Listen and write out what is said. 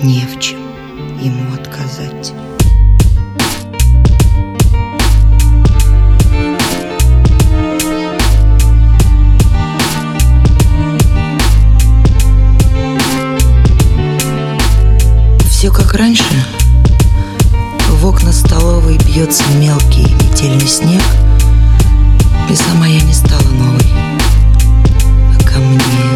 не в чем ему отказать. Все как раньше. В окна столовой бьется мелкий метельный снег, и сама я не стала новой, а ко мне